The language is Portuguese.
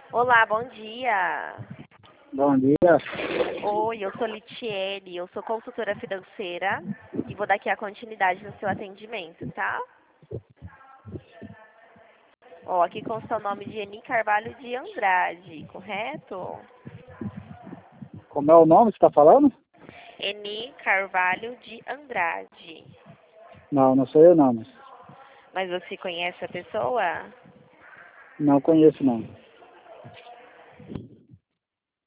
Olá, bom dia. Bom dia. Oi, eu sou Litiene, eu sou consultora financeira e vou dar aqui a continuidade no seu atendimento, tá? Ó, aqui com o seu nome de Eni Carvalho de Andrade, correto? Como é o nome que você está falando? Eni Carvalho de Andrade. Não, não sou eu não, mas Mas você conhece a pessoa? não conheço não.